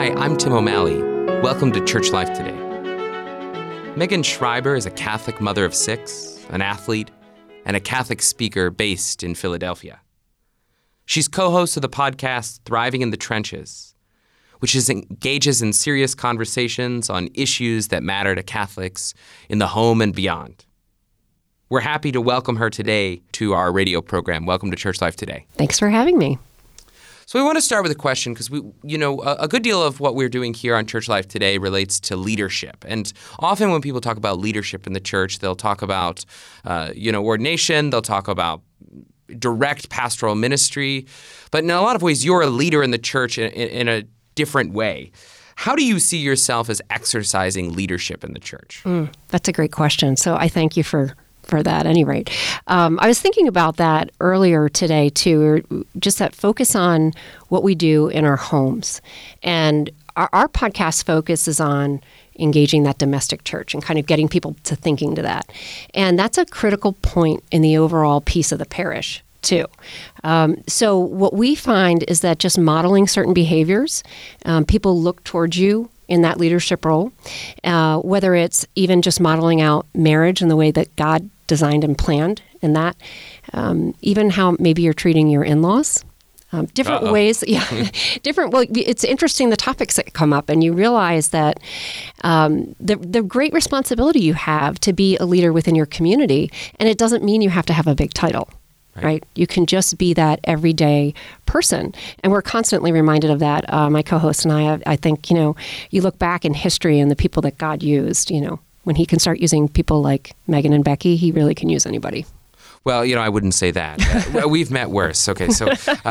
Hi, I'm Tim O'Malley. Welcome to Church Life Today. Megan Schreiber is a Catholic mother of 6, an athlete, and a Catholic speaker based in Philadelphia. She's co-host of the podcast Thriving in the Trenches, which engages in serious conversations on issues that matter to Catholics in the home and beyond. We're happy to welcome her today to our radio program. Welcome to Church Life Today. Thanks for having me. So we want to start with a question because a good deal of what we're doing here on Church Life Today relates to leadership. And often when people talk about leadership in the church, they'll talk about, ordination, they'll talk about direct pastoral ministry. But in a lot of ways, you're a leader in the church in a different way. How do you see yourself as exercising leadership in the church? That's a great question. So I thank you for that at any rate. I was thinking about that earlier today too, just that focus on what we do in our homes. And our podcast focus is on engaging that domestic church and kind of getting people to thinking to that. And that's a critical point in the overall piece of the parish too. So what we find is that just modeling certain behaviors, people look towards you in that leadership role, whether it's even just modeling out marriage in the way that God designed and planned in that, even how maybe you're treating your in-laws. Different ways, different. Well, it's interesting the topics that come up, and you realize that the great responsibility you have to be a leader within your community, and it doesn't mean you have to have a big title. Right? You can just be that everyday person. And we're constantly reminded of that. My co-host and I think, you look back in history and the people that God used, when he can start using people like Megan and Becky, he really can use anybody. Well, I wouldn't say that. We've met worse. Okay, so,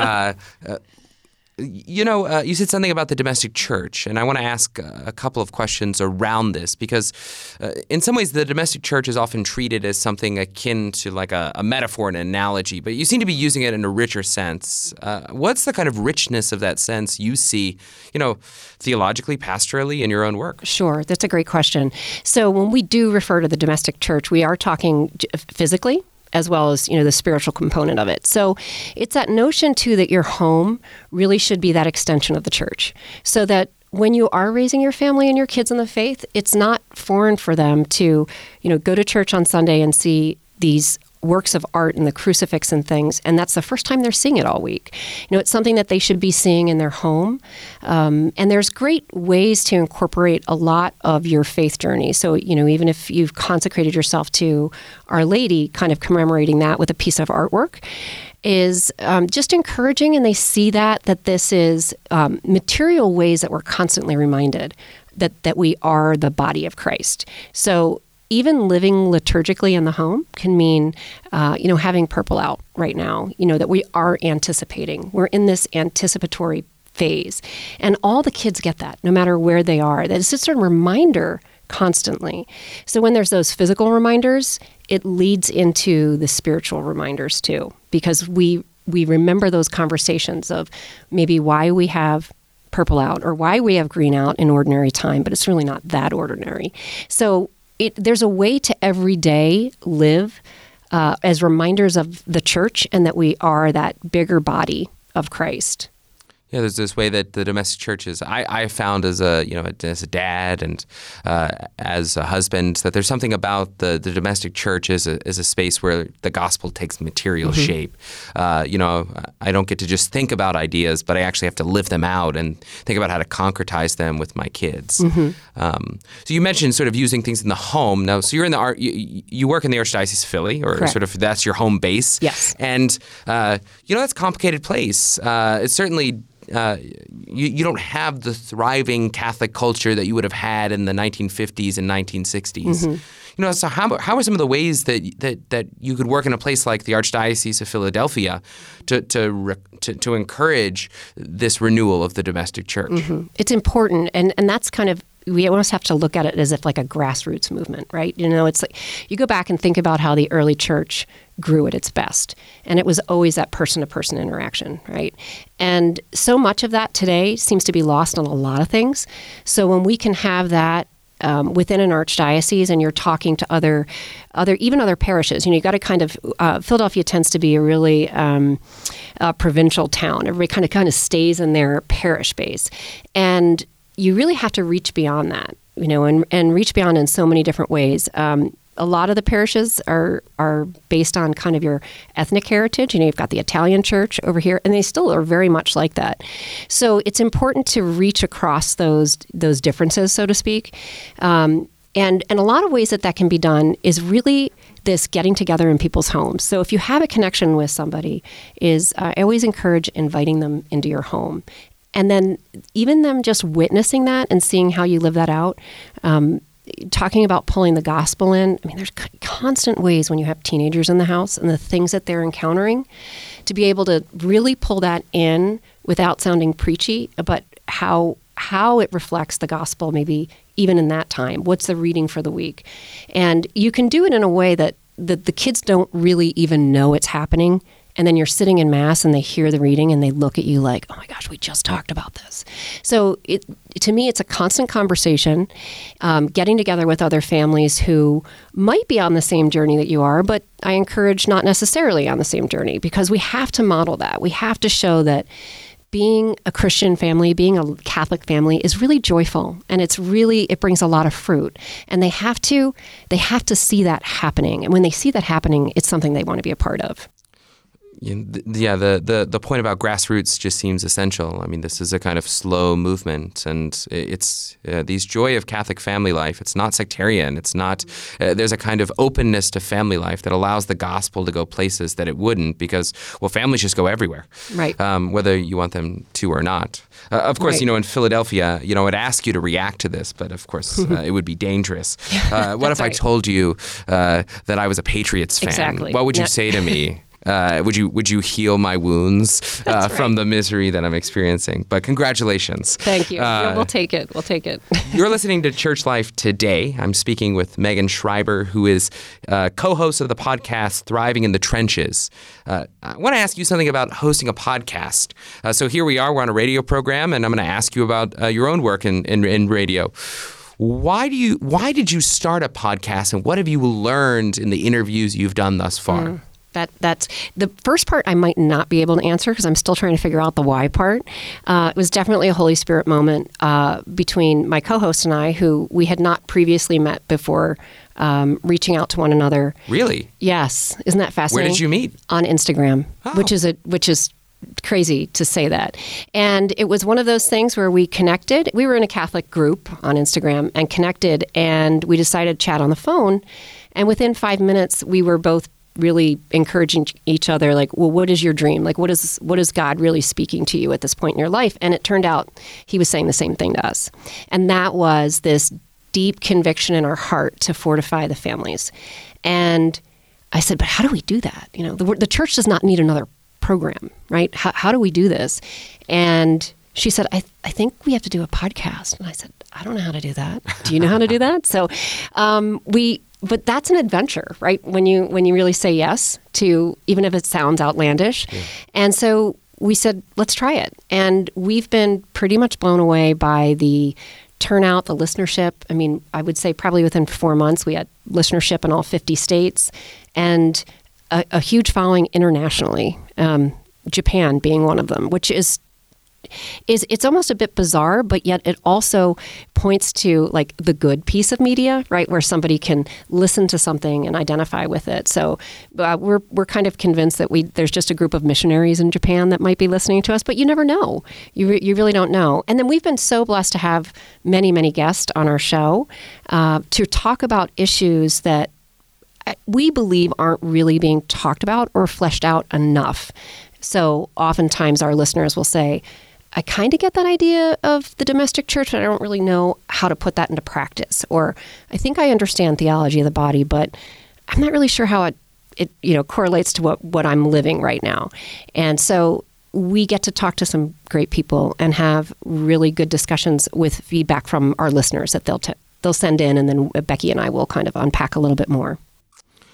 you said something about the domestic church, and I want to ask a couple of questions around this because in some ways the domestic church is often treated as something akin to like a metaphor, an analogy, but you seem to be using it in a richer sense. What's the kind of richness of that sense you see, theologically, pastorally in your own work? Sure, that's a great question. So when we do refer to the domestic church, we are talking physically, as well as, the spiritual component of it. So it's that notion, too, that your home really should be that extension of the church. So that when you are raising your family and your kids in the faith, it's not foreign for them to, go to church on Sunday and see these works of art and the crucifix and things, and that's the first time they're seeing it all week. It's something that they should be seeing in their home, and there's great ways to incorporate a lot of your faith journey. So, even if you've consecrated yourself to Our Lady, kind of commemorating that with a piece of artwork is just encouraging, and they see that this is material ways that we're constantly reminded that we are the body of Christ. So even living liturgically in the home can mean, having purple out right now, that we are anticipating. We're in this anticipatory phase. And all the kids get that, no matter where they are. That it's just a reminder constantly. So when there's those physical reminders, it leads into the spiritual reminders too, because we remember those conversations of maybe why we have purple out or why we have green out in ordinary time, but it's really not that ordinary. So there's a way to every day live as reminders of the church and that we are that bigger body of Christ. Yeah, there's this way that the domestic church is. I found as a dad and as a husband that there's something about the domestic church as a space where the gospel takes material shape. I don't get to just think about ideas, but I actually have to live them out and think about how to concretize them with my kids. So you mentioned sort of using things in the home. Now, so you're in you work in the Archdiocese of Philly, or Correct. Sort of that's your home base. Yes, and that's a complicated place. It's certainly. You don't have the thriving Catholic culture that you would have had in the 1950s and 1960s. So how are some of the ways that you could work in a place like the Archdiocese of Philadelphia to encourage this renewal of the domestic church? It's important, and that's kind of, we almost have to look at it as if like a grassroots movement, right? It's like you go back and think about how the early church grew at its best, and it was always that person-to-person interaction, right? And so much of that today seems to be lost on a lot of things. So when we can have that within an archdiocese, and you're talking to other parishes. You got to kind of Philadelphia tends to be a really provincial town. Everybody kind of stays in their parish base, and you really have to reach beyond that, and reach beyond in so many different ways. A lot of the parishes are based on kind of your ethnic heritage. You've got the Italian church over here, and they still are very much like that. So it's important to reach across those differences, so to speak. And a lot of ways that can be done is really this getting together in people's homes. So if you have a connection with somebody, I always encourage inviting them into your home. And then even them just witnessing that and seeing how you live that out, talking about pulling the gospel in. I mean, there's constant ways when you have teenagers in the house and the things that they're encountering to be able to really pull that in without sounding preachy, but how it reflects the gospel, maybe even in that time. What's the reading for the week? And you can do it in a way that the kids don't really even know it's happening. And then you're sitting in Mass and they hear the reading and they look at you like, oh my gosh, we just talked about this. So to me, it's a constant conversation, getting together with other families who might be on the same journey that you are, but I encourage not necessarily on the same journey, because we have to model that. We have to show that being a Christian family, being a Catholic family is really joyful, and it brings a lot of fruit. And they have to see that happening. And when they see that happening, it's something they want to be a part of. Yeah, the point about grassroots just seems essential. I mean, this is a kind of slow movement, and it's these joy of Catholic family life. It's not sectarian. It's not. There's a kind of openness to family life that allows the gospel to go places that it wouldn't, because families just go everywhere, right? Whether you want them to or not. Of course, right. In Philadelphia, I'd ask you to react to this, but of course, it would be dangerous. What if I told you that I was a Patriots fan? Exactly. What would you say to me? Would you heal my wounds from the misery that I'm experiencing? But congratulations. Thank you. We'll take it. You're listening to Church Life Today. I'm speaking with Megan Schreiber, who is co-host of the podcast Thriving in the Trenches. I want to ask you something about hosting a podcast. So here we are. We're on a radio program, and I'm going to ask you about your own work in radio. Why did you start a podcast, and what have you learned in the interviews you've done thus far? That's the first part I might not be able to answer because I'm still trying to figure out the why part. It was definitely a Holy Spirit moment between my co-host and I, who we had not previously met before, reaching out to one another. Really? Yes. Isn't that fascinating? Where did you meet? On Instagram, which is crazy to say that. And it was one of those things where we connected. We were in a Catholic group on Instagram and connected, and we decided to chat on the phone. And within 5 minutes, we were both really encouraging each other, like, well, what is your dream? Like, what is God really speaking to you at this point in your life? And it turned out he was saying the same thing to us. And that was this deep conviction in our heart to fortify the families. And I said, but how do we do that? The church does not need another program, right? How do we do this? And she said, I think we have to do a podcast. And I said, I don't know how to do that. Do you know how to do that? So but that's an adventure, right? When you really say yes to, even if it sounds outlandish. Yeah. And so we said, let's try it. And we've been pretty much blown away by the turnout, the listenership. I mean, I would say probably within 4 months, we had listenership in all 50 states and a huge following internationally, Japan being one of them, which is it's almost a bit bizarre, but yet it also points to like the good piece of media, right? Where somebody can listen to something and identify with it. So we're kind of convinced that there's just a group of missionaries in Japan that might be listening to us, but you never know. You really don't know. And then we've been so blessed to have many, many guests on our show to talk about issues that we believe aren't really being talked about or fleshed out enough. So oftentimes our listeners will say, I kind of get that idea of the domestic church, but I don't really know how to put that into practice. Or I think I understand theology of the body, but I'm not really sure how it correlates to what I'm living right now. And so we get to talk to some great people and have really good discussions with feedback from our listeners that they'll send in, and then Becky and I will kind of unpack a little bit more.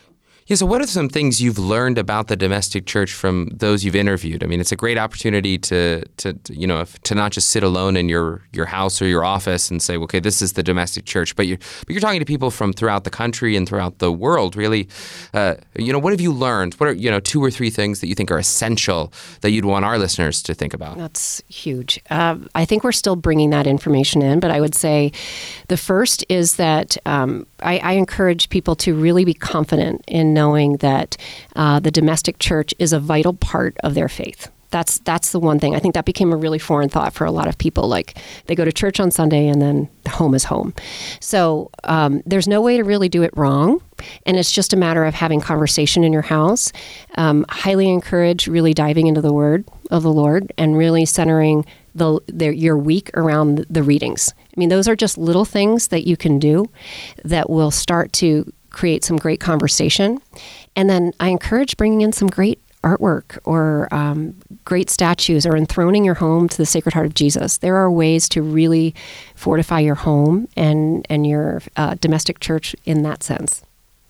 Yeah, so what are some things you've learned about the domestic church from those you've interviewed? I mean, it's a great opportunity to not just sit alone in your house or your office and say, okay, this is the domestic church, but you're talking to people from throughout the country and throughout the world, really. What have you learned? What are, 2 or 3 things that you think are essential that you'd want our listeners to think about? That's huge. I think we're still bringing that information in, but I would say the first is that I encourage people to really be confident in knowing that the domestic church is a vital part of their faith. That's the one thing. I think that became a really foreign thought for a lot of people. Like, they go to church on Sunday and then home is home. So there's no way to really do it wrong. And it's just a matter of having conversation in your house. Highly encourage really diving into the Word of the Lord and really centering your week around the readings. I mean, those are just little things that you can do that will start to create some great conversation. And then I encourage bringing in some great artwork or great statues, or enthroning your home to the Sacred Heart of Jesus. There are ways to really fortify your home and your domestic church in that sense.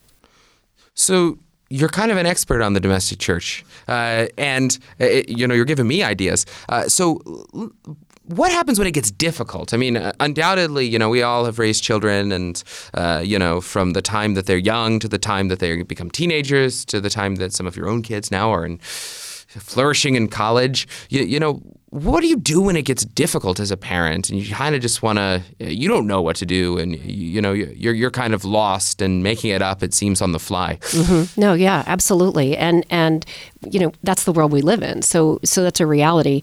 So you're kind of an expert on the domestic church, and you're giving me ideas. So what happens when it gets difficult? I mean, undoubtedly, we all have raised children, and from the time that they're young to the time that they become teenagers to the time that some of your own kids now are flourishing in college. What do you do when it gets difficult as a parent, and you kind of just want to? You don't know what to do, and you're kind of lost and making it up. It seems on the fly. Mm-hmm. No, yeah, absolutely, and that's the world we live in. So that's a reality.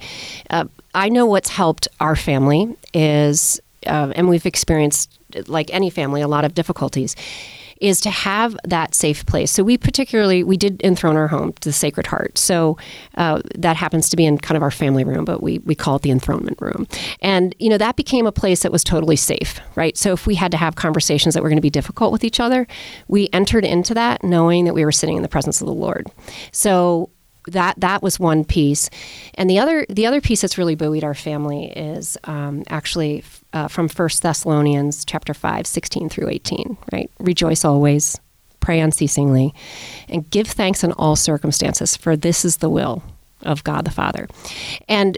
I know what's helped our family is, and we've experienced, like any family, a lot of difficulties, is to have that safe place. So we did enthrone our home to the Sacred Heart. So that happens to be in kind of our family room, but we call it the enthronement room. And, that became a place that was totally safe, right? So if we had to have conversations that were going to be difficult with each other, we entered into that knowing that we were sitting in the presence of the Lord. So that was one piece. And the other piece that's really buoyed our family is actually from 1 Thessalonians chapter 5, 16 through 18, right? Rejoice always, pray unceasingly, and give thanks in all circumstances, for this is the will of God the Father. And,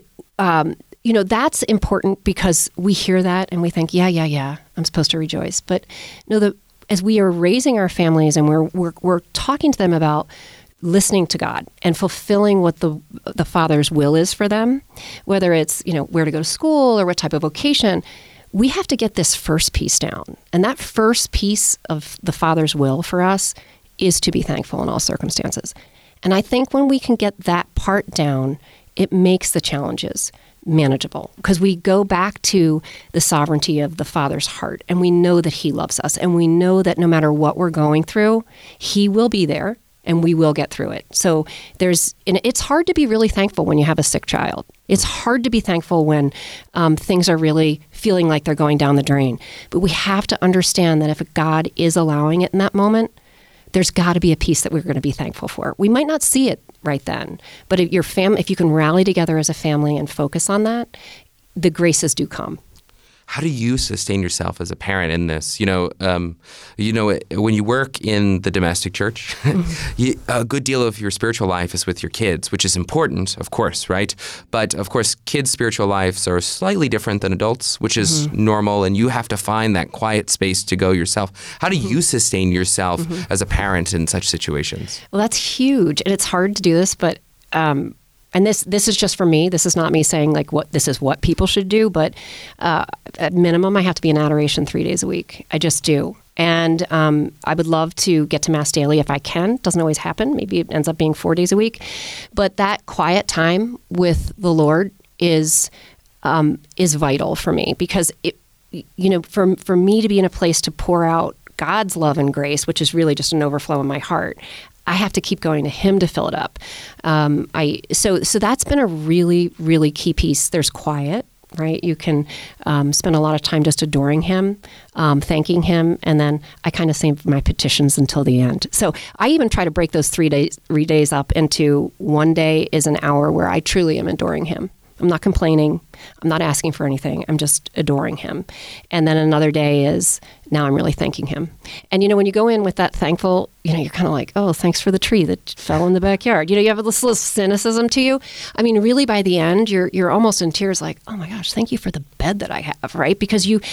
that's important because we hear that and we think, yeah, I'm supposed to rejoice. But as we are raising our families and we're talking to them about listening to God and fulfilling what the Father's will is for them, whether it's, where to go to school or what type of vocation, we have to get this first piece down. And that first piece of the Father's will for us is to be thankful in all circumstances. And I think when we can get that part down, it makes the challenges manageable, because we go back to the sovereignty of the Father's heart, and we know that He loves us, and we know that no matter what we're going through, He will be there, and we will get through it. So it's hard to be really thankful when you have a sick child. It's hard to be thankful when things are really feeling like they're going down the drain. But we have to understand that if God is allowing it in that moment, there's got to be a piece that we're going to be thankful for. We might not see it right then, but if if you can rally together as a family and focus on that, the graces do come. How do you sustain yourself as a parent in this? When you work in the domestic church, a good deal of your spiritual life is with your kids, which is important, of course, right? But of course, kids' spiritual lives are slightly different than adults, which is normal, and you have to find that quiet space to go yourself. How do you sustain yourself as a parent in such situations? Well, that's huge, and it's hard to do this, but and this is just for me. This is not me saying this is what people should do, but at minimum, I have to be in adoration 3 days a week. I just do. And I would love to get to Mass daily if I can. Doesn't always happen. Maybe it ends up being 4 days a week. But that quiet time with the Lord is vital for me, because for me to be in a place to pour out God's love and grace, which is really just an overflow in my heart, I have to keep going to Him to fill it up. So that's been a really, really key piece. There's quiet, right? You can spend a lot of time just adoring Him, thanking Him, and then I kind of save my petitions until the end. So I even try to break those 3 days up into one day is an hour where I truly am adoring Him. I'm not complaining. I'm not asking for anything. I'm just adoring him. And then another day is, now I'm really thanking him. And, when you go in with that thankful, you're kind of like, oh, thanks for the tree that fell in the backyard. You have this little cynicism to you. I mean, really by the end, you're almost in tears like, oh my gosh, thank you for the bed that I have, right? Because your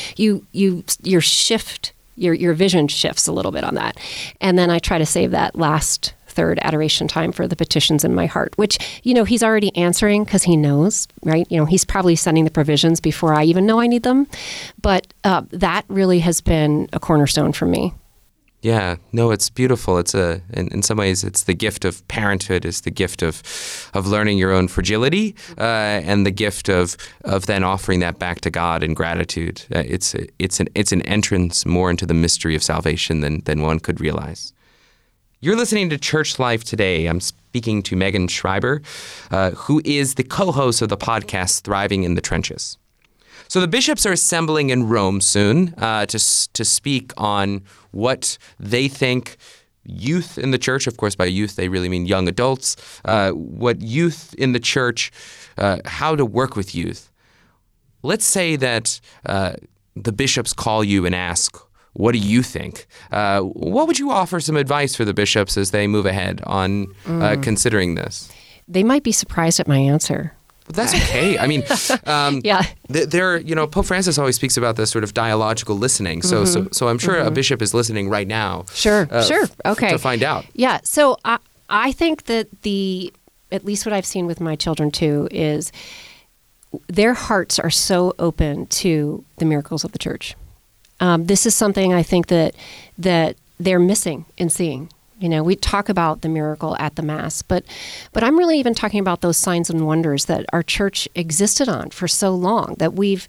vision shifts a little bit on that. And then I try to save that last third adoration time for the petitions in my heart, which, he's already answering because he knows, right? He's probably sending the provisions before I even know I need them. But that really has been a cornerstone for me. Yeah, no, it's beautiful. It's in some ways, it's the gift of parenthood, is the gift of learning your own fragility, and the gift of then offering that back to God in gratitude. It's an entrance more into the mystery of salvation than one could realize. You're listening to Church Life Today. I'm speaking to Megan Schreiber, who is the co-host of the podcast Thriving in the Trenches. So the bishops are assembling in Rome soon to speak on what they think youth in the church, of course by youth they really mean young adults, what youth in the church, how to work with youth. Let's say that the bishops call you and ask, what do you think? What would you offer some advice for the bishops as they move ahead on considering this? They might be surprised at my answer. But that's okay. I mean, yeah. Pope Francis always speaks about this sort of dialogical listening. So I'm sure a bishop is listening right now. Sure. Okay. To find out. Yeah. So I think that at least what I've seen with my children too, is their hearts are so open to the miracles of the church. This is something I think that they're missing in seeing. We talk about the miracle at the Mass, but I'm really even talking about those signs and wonders that our church existed on for so long that we've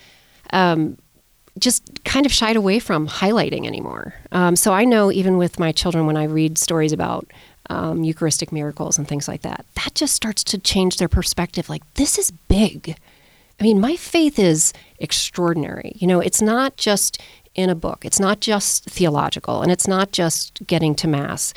just kind of shied away from highlighting anymore. So I know even with my children, when I read stories about Eucharistic miracles and things like that, that just starts to change their perspective. Like, this is big. I mean, my faith is extraordinary. It's not just in a book. It's not just theological, and it's not just getting to Mass,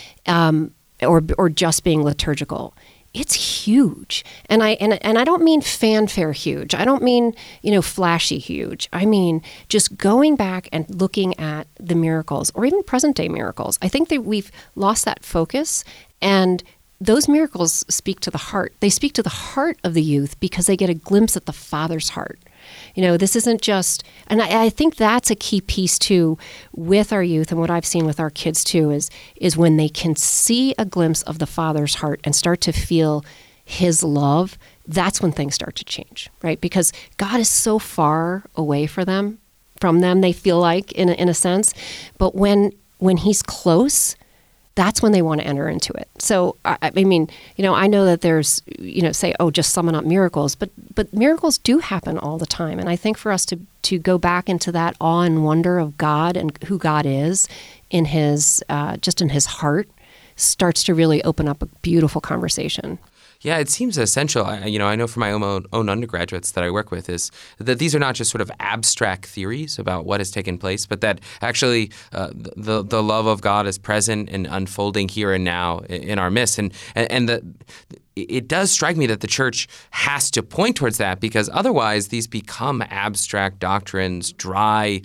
or just being liturgical. It's huge, and I don't mean fanfare huge. I don't mean flashy huge. I mean just going back and looking at the miracles, or even present day miracles. I think that we've lost that focus, and those miracles speak to the heart. They speak to the heart of the youth because they get a glimpse at the Father's heart. This isn't just, and I think that's a key piece too with our youth, and what I've seen with our kids too is when they can see a glimpse of the Father's heart and start to feel His love, that's when things start to change, right? Because God is so far away from them, they feel like in a sense, but when He's close, that's when they want to enter into it. So, I mean, I know that there's, say, just summon up miracles, but miracles do happen all the time. And I think for us to go back into that awe and wonder of God and who God is in His heart starts to really open up a beautiful conversation. Yeah, it seems essential. I know from my own undergraduates that I work with is that these are not just sort of abstract theories about what has taken place, but that actually the love of God is present and unfolding here and now in our midst. And that it does strike me that the church has to point towards that, because otherwise these become abstract doctrines, dry,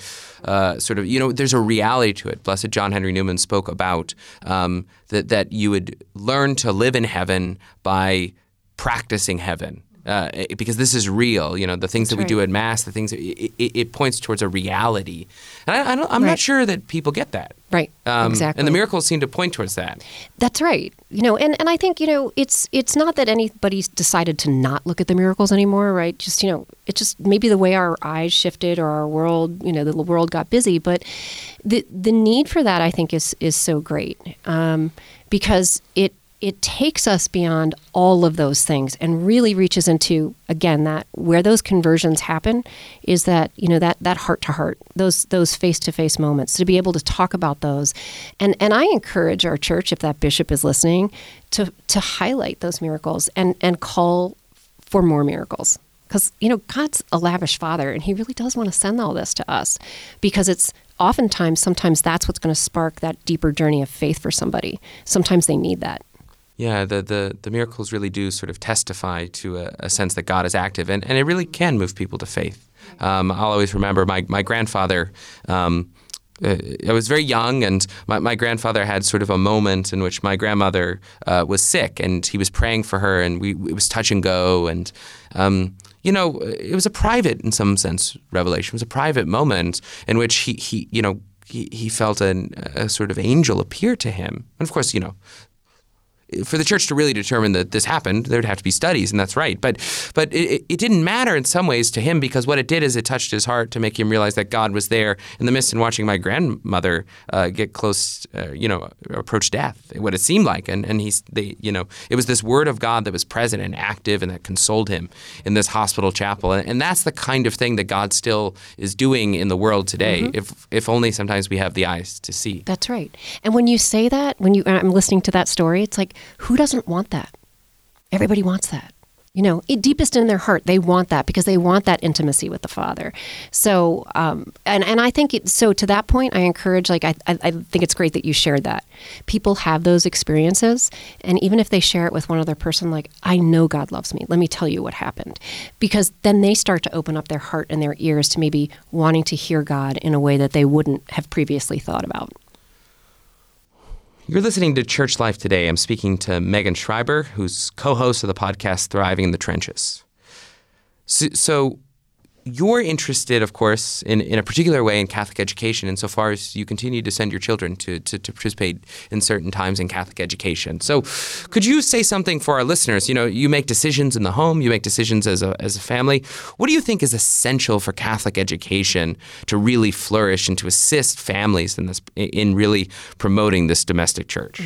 there's a reality to it. Blessed John Henry Newman spoke about that you would learn to live in heaven by practicing heaven. Because this is real, the things that we do at Mass, the things it points towards a reality, and I'm not sure that people get that. Right, exactly. And the miracles seem to point towards that. That's right. And I think it's not that anybody's decided to not look at the miracles anymore, right? Just it's just maybe the way our eyes shifted, or our world, the world got busy. But the need for that, I think, is so great, because it takes us beyond all of those things and really reaches into, again, that where those conversions happen is that, that heart to heart, those face-to-face moments, to be able to talk about those. And I encourage our church, if that bishop is listening, to highlight those miracles and call for more miracles. Because, God's a lavish Father, and He really does want to send all this to us, because it's sometimes that's what's going to spark that deeper journey of faith for somebody. Sometimes they need that. Yeah, the miracles really do sort of testify to a sense that God is active, and it really can move people to faith. I'll always remember my grandfather. I was very young, and my grandfather had sort of a moment in which my grandmother was sick, and he was praying for her, and it was touch and go, and it was a private, in some sense, revelation. It was a private moment in which he felt a sort of angel appear to him, and of course, for the church to really determine that this happened, there'd have to be studies, and that's right. But it didn't matter in some ways to him, because what it did is it touched his heart to make him realize that God was there in the midst, and watching my grandmother get close, approach death, what it seemed like. And it was this word of God that was present and active and that consoled him in this hospital chapel. And that's the kind of thing that God still is doing in the world today, if only sometimes we have the eyes to see. That's right. And when you say that, I'm listening to that story, it's like, who doesn't want that? Everybody wants that. Deepest in their heart, they want that because they want that intimacy with the Father. So, and I think so. To that point, I encourage. I think it's great that you shared that. People have those experiences, and even if they share it with one other person, like, I know God loves me. Let me tell you what happened, because then they start to open up their heart and their ears to maybe wanting to hear God in a way that they wouldn't have previously thought about. You're listening to Church Life Today. I'm speaking to Megan Schreiber, who's co-host of the podcast Thriving in the Trenches. So you're interested, of course, in a particular way in Catholic education, insofar as you continue to send your children to participate in certain times in Catholic education. So could you say something for our listeners? You make decisions in the home, you make decisions as a family. What do you think is essential for Catholic education to really flourish and to assist families in really promoting this domestic church?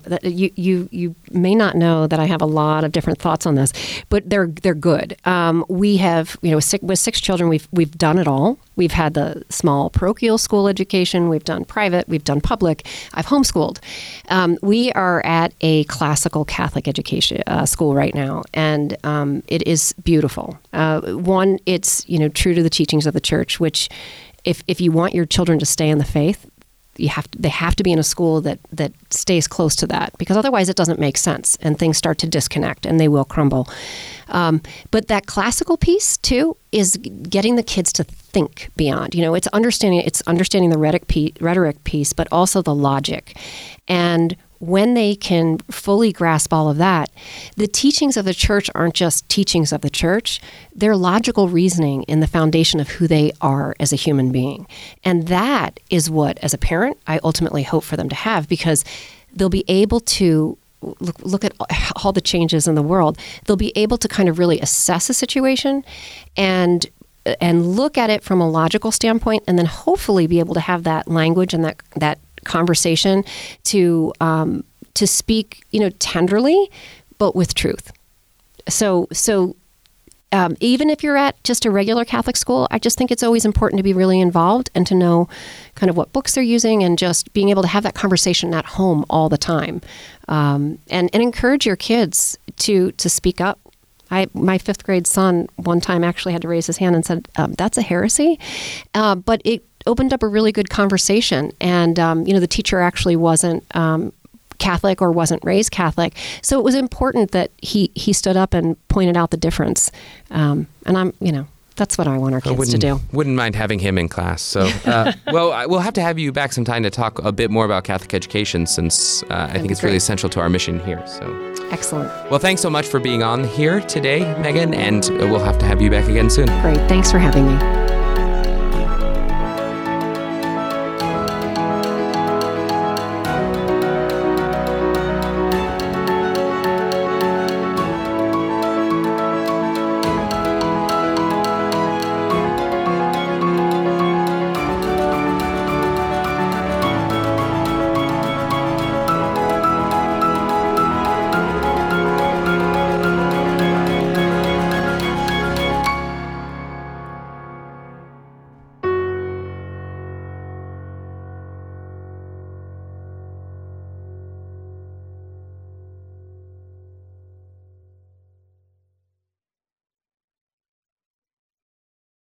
You may not know that I have a lot of different thoughts on this, but they're good. We have, with six children, we've done it all. We've had the small parochial school education. We've done private. We've done public. I've homeschooled. We are at a classical Catholic education school right now, and it is beautiful. One, it's true to the teachings of the Church, which, if you want your children to stay in the faith, they have to be in a school that stays close to that, because otherwise it doesn't make sense and things start to disconnect and they will crumble. But that classical piece too is getting the kids to think beyond. It's understanding the rhetoric piece, but also the logic. And when they can fully grasp all of that, the teachings of the Church aren't just teachings of the Church. They're logical reasoning in the foundation of who they are as a human being. And that is what, as a parent, I ultimately hope for them to have, because they'll be able to look at all the changes in the world. They'll be able to kind of really assess a situation and look at it from a logical standpoint, and then hopefully be able to have that language and that conversation to speak, tenderly, but with truth. So even if you're at just a regular Catholic school, I just think it's always important to be really involved and to know kind of what books they're using, and just being able to have that conversation at home all the time, and encourage your kids to speak up. My fifth grade son one time actually had to raise his hand and said, "That's a heresy," but it opened up a really good conversation. And, the teacher actually wasn't Catholic or wasn't raised Catholic. So it was important that he stood up and pointed out the difference. And that's what I want our kids to do. Wouldn't mind having him in class. So, well, we'll have to have you back sometime to talk a bit more about Catholic education, since I think it's really essential to our mission here. So, excellent. Well, thanks so much for being on here today, Megan, and we'll have to have you back again soon. Great. Thanks for having me.